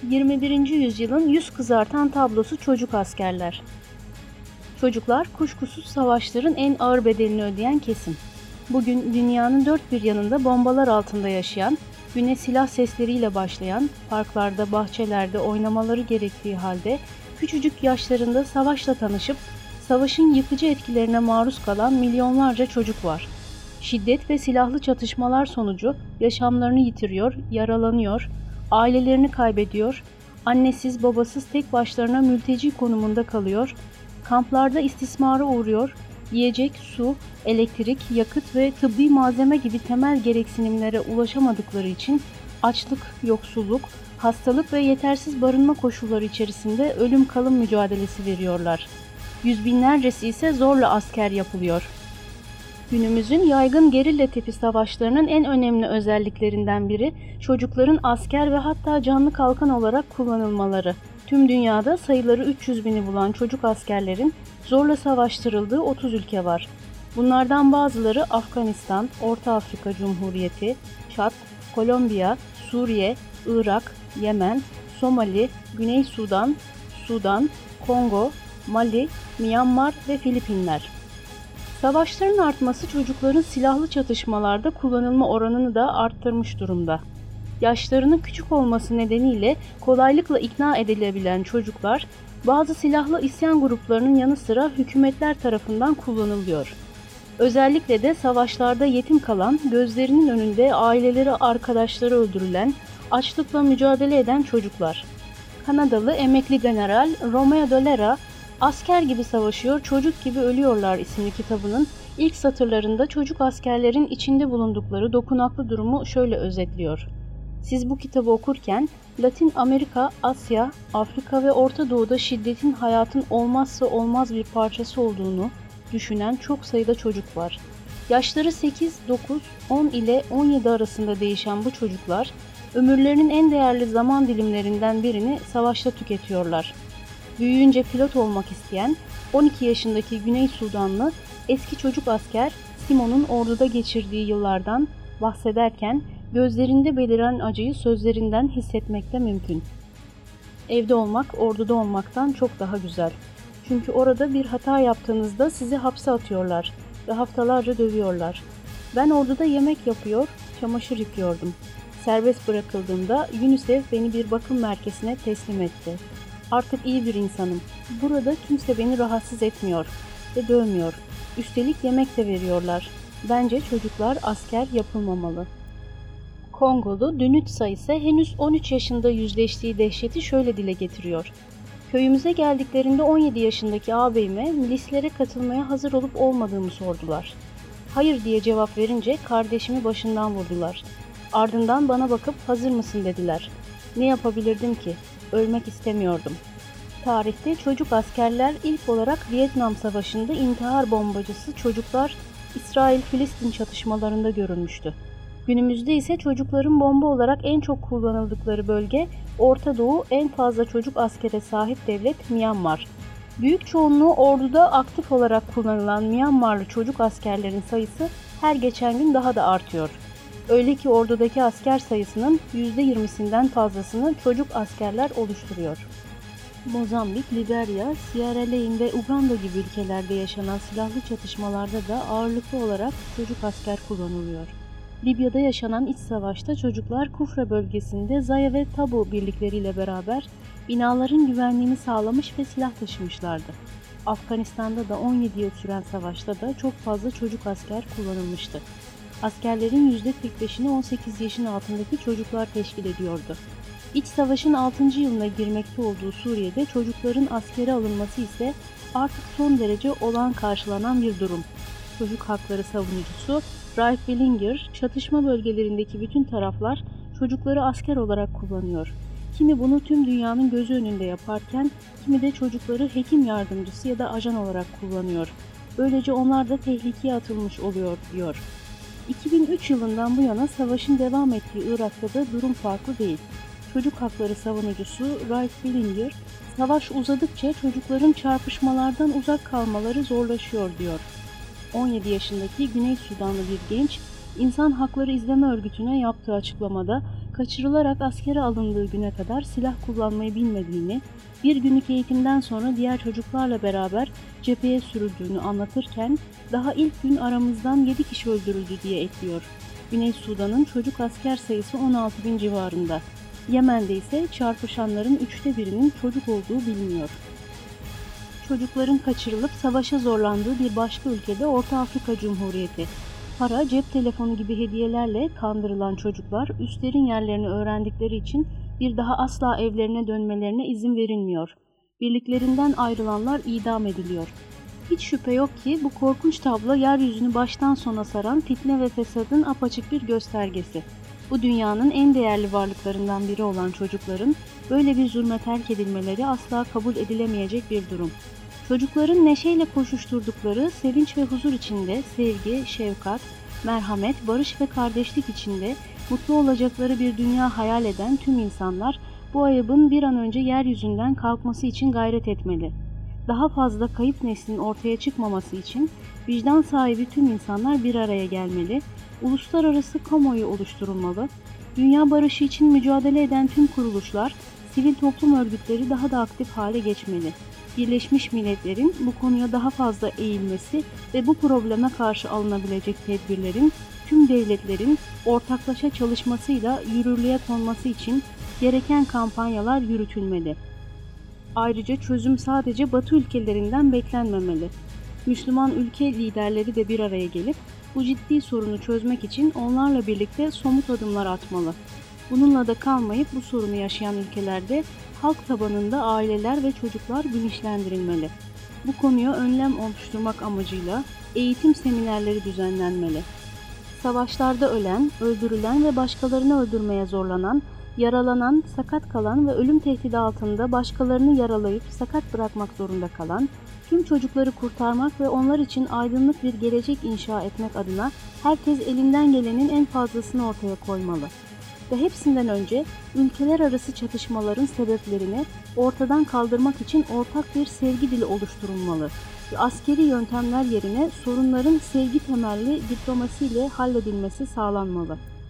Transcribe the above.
21. yüzyılın yüz kızartan tablosu çocuk askerler. Çocuklar kuşkusuz savaşların en ağır bedelini ödeyen kesim. Bugün dünyanın dört bir yanında bombalar altında yaşayan, güne silah sesleriyle başlayan, parklarda, bahçelerde oynamaları gerektiği halde küçücük yaşlarında savaşla tanışıp savaşın yıkıcı etkilerine maruz kalan milyonlarca çocuk var. Şiddet ve silahlı çatışmalar sonucu yaşamlarını yitiriyor, yaralanıyor, ailelerini kaybediyor, annesiz babasız tek başlarına mülteci konumunda kalıyor, kamplarda istismara uğruyor, yiyecek, su, elektrik, yakıt ve tıbbi malzeme gibi temel gereksinimlere ulaşamadıkları için açlık, yoksulluk, hastalık ve yetersiz barınma koşulları içerisinde ölüm kalım mücadelesi veriyorlar. Yüz binlercesi ise zorla asker yapılıyor. Günümüzün yaygın gerilla tipi savaşlarının en önemli özelliklerinden biri çocukların asker ve hatta canlı kalkan olarak kullanılmaları. Tüm dünyada sayıları 300 bini bulan çocuk askerlerin zorla savaştırıldığı 30 ülke var. Bunlardan bazıları Afganistan, Orta Afrika Cumhuriyeti, Çad, Kolombiya, Suriye, Irak, Yemen, Somali, Güney Sudan, Sudan, Kongo, Mali, Myanmar ve Filipinler. Savaşların artması çocukların silahlı çatışmalarda kullanılma oranını da arttırmış durumda. Yaşlarının küçük olması nedeniyle kolaylıkla ikna edilebilen çocuklar, bazı silahlı isyan gruplarının yanı sıra hükümetler tarafından kullanılıyor. Özellikle de savaşlarda yetim kalan, gözlerinin önünde aileleri arkadaşları öldürülen, açlıkla mücadele eden çocuklar. Kanadalı emekli general Romeo Dallaire, "Asker gibi savaşıyor, çocuk gibi ölüyorlar" isimli kitabının ilk satırlarında çocuk askerlerin içinde bulundukları dokunaklı durumu şöyle özetliyor. Siz bu kitabı okurken Latin Amerika, Asya, Afrika ve Orta Doğu'da şiddetin hayatın olmazsa olmaz bir parçası olduğunu düşünen çok sayıda çocuk var. Yaşları 8, 9, 10 ile 17 arasında değişen bu çocuklar, ömürlerinin en değerli zaman dilimlerinden birini savaşta tüketiyorlar. Büyüyünce pilot olmak isteyen 12 yaşındaki Güney Sudanlı eski çocuk asker Simon'un orduda geçirdiği yıllardan bahsederken gözlerinde beliren acıyı sözlerinden hissetmek de mümkün. Evde olmak orduda olmaktan çok daha güzel. Çünkü orada bir hata yaptığınızda sizi hapse atıyorlar ve haftalarca dövüyorlar. Ben orduda yemek yapıyor, çamaşır yıkıyordum. Serbest bırakıldığımda UNICEF beni bir bakım merkezine teslim etti. Artık iyi bir insanım. Burada kimse beni rahatsız etmiyor ve dövmüyor. Üstelik yemek de veriyorlar. Bence çocuklar asker yapılmamalı. Kongolu Dünütsa ise henüz 13 yaşında yüzleştiği dehşeti şöyle dile getiriyor. Köyümüze geldiklerinde 17 yaşındaki ağabeyime milislere katılmaya hazır olup olmadığımı sordular. Hayır diye cevap verince kardeşimi başından vurdular. Ardından bana bakıp hazır mısın dediler. Ne yapabilirdim ki? Ölmek istemiyordum. Tarihte çocuk askerler ilk olarak Vietnam Savaşı'nda intihar bombacısı çocuklar İsrail-Filistin çatışmalarında görülmüştü. Günümüzde ise çocukların bomba olarak en çok kullanıldıkları bölge Orta Doğu, en fazla çocuk askere sahip devlet Myanmar. Büyük çoğunluğu orduda aktif olarak kullanılan Myanmarlı çocuk askerlerin sayısı her geçen gün daha da artıyor. Öyle ki ordudaki asker sayısının %20'sinden fazlasını çocuk askerler oluşturuyor. Mozambik, Liberya, Sierra Leone ve Uganda gibi ülkelerde yaşanan silahlı çatışmalarda da ağırlıklı olarak çocuk asker kullanılıyor. Libya'da yaşanan iç savaşta çocuklar Kufra bölgesinde Zaya ve Tabu birlikleriyle beraber binaların güvenliğini sağlamış ve silah taşımışlardı. Afganistan'da da 17 yıl süren savaşta da çok fazla çocuk asker kullanılmıştı. Askerlerin %45'ini 18 yaşın altındaki çocuklar teşkil ediyordu. İç savaşın 6. yılına girmekte olduğu Suriye'de çocukların askere alınması ise artık son derece olağan karşılanan bir durum. Çocuk hakları savunucusu Raif Billinger, çatışma bölgelerindeki bütün taraflar çocukları asker olarak kullanıyor. Kimi bunu tüm dünyanın gözü önünde yaparken, kimi de çocukları hekim yardımcısı ya da ajan olarak kullanıyor. Böylece onlar da tehlikeye atılmış oluyor, diyor. 2003 yılından bu yana savaşın devam ettiği Irak'ta da durum farklı değil. Çocuk hakları savunucusu Raif Billinger, savaş uzadıkça çocukların çarpışmalardan uzak kalmaları zorlaşıyor, diyor. 17 yaşındaki Güney Sudanlı bir genç, İnsan Hakları İzleme Örgütü'ne yaptığı açıklamada kaçırılarak askere alındığı güne kadar silah kullanmayı bilmediğini, bir günlük eğitimden sonra diğer çocuklarla beraber cepheye sürüldüğünü anlatırken daha ilk gün aramızdan 7 kişi öldürüldü diye ekliyor. Güney Sudan'ın çocuk asker sayısı 16 bin civarında. Yemen'de ise çarpışanların 1/3'ünün çocuk olduğu biliniyor. Çocukların kaçırılıp savaşa zorlandığı bir başka ülkede Orta Afrika Cumhuriyeti. Para, cep telefonu gibi hediyelerle kandırılan çocuklar üstlerin yerlerini öğrendikleri için bir daha asla evlerine dönmelerine izin verilmiyor. Birliklerinden ayrılanlar idam ediliyor. Hiç şüphe yok ki bu korkunç tablo yeryüzünü baştan sona saran fitne ve fesadın apaçık bir göstergesi. Bu dünyanın en değerli varlıklarından biri olan çocukların böyle bir zulme terk edilmeleri asla kabul edilemeyecek bir durum. Çocukların neşeyle koşuşturdukları, sevinç ve huzur içinde sevgi, şefkat, merhamet, barış ve kardeşlik içinde mutlu olacakları bir dünya hayal eden tüm insanlar bu ayıbın bir an önce yeryüzünden kalkması için gayret etmeli. Daha fazla kayıp neslin ortaya çıkmaması için vicdan sahibi tüm insanlar bir araya gelmeli, uluslararası kamuoyu oluşturulmalı, dünya barışı için mücadele eden tüm kuruluşlar, sivil toplum örgütleri daha da aktif hale geçmeli. Birleşmiş Milletler'in bu konuya daha fazla eğilmesi ve bu probleme karşı alınabilecek tedbirlerin tüm devletlerin ortaklaşa çalışmasıyla yürürlüğe konması için gereken kampanyalar yürütülmeli. Ayrıca çözüm sadece Batı ülkelerinden beklenmemeli. Müslüman ülke liderleri de bir araya gelip bu ciddi sorunu çözmek için onlarla birlikte somut adımlar atmalı. Bununla da kalmayıp bu sorunu yaşayan ülkelerde halk tabanında aileler ve çocuklar bilinçlendirilmeli. Bu konuya önlem oluşturmak amacıyla eğitim seminerleri düzenlenmeli. Savaşlarda ölen, öldürülen ve başkalarını öldürmeye zorlanan, yaralanan, sakat kalan ve ölüm tehdidi altında başkalarını yaralayıp sakat bırakmak zorunda kalan, tüm çocukları kurtarmak ve onlar için aydınlık bir gelecek inşa etmek adına herkes elinden gelenin en fazlasını ortaya koymalı. Ve hepsinden önce ülkeler arası çatışmaların sebeplerini ortadan kaldırmak için ortak bir sevgi dili oluşturulmalı ve askeri yöntemler yerine sorunların sevgi temelli diplomasiyle halledilmesi sağlanmalı.